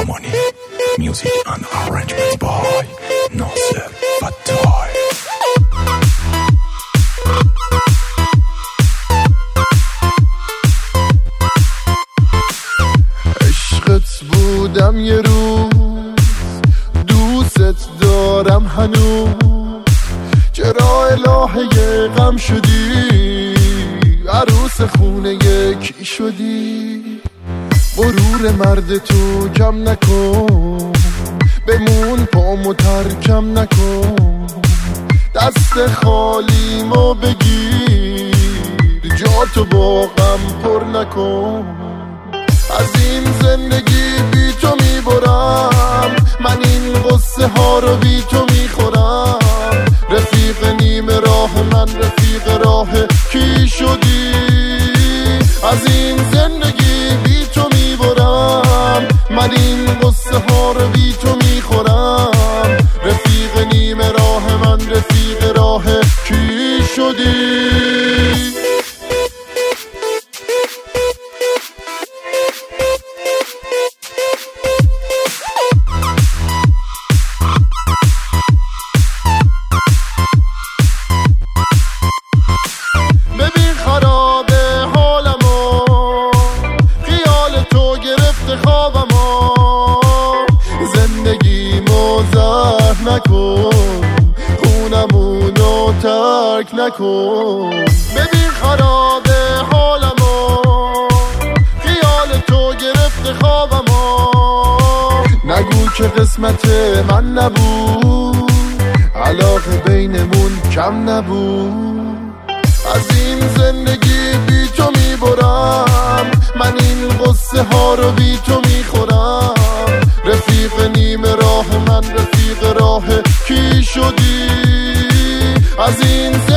زمانی. Music and arrangement by ناصر فتاحی. عشقت بودم یه روز، دوست دارم هنوز، چرا الهه غم شدی، عروس خونه یکی شدی. غرور مرد تو کم نکن، بمون پامو ترکم نکن، دست خالیمو بگیر، جاتو با غم پر نکن. از این زندگی بی تو میبرم، من این قصه ها رو بی تو میخورم. رفیق نیم راه من رفیق راه کی شدی، از این زندگی بی تو میبرم، من این قصه ها رو بی تو میخورم. رفیق نیم راه من رفیق راه کی شدی. خونمونو ترک نکن، ببین خراب حالمو، خیال تو گرفته خوابمو. نگو که قسمت من نبود، علاقه بینمون کم نبود. از این زندگی بی تو میبرم، من این قصه ها رو بی تو میخورم. رفیق نیم راه من رفیق راه کی شدی، از این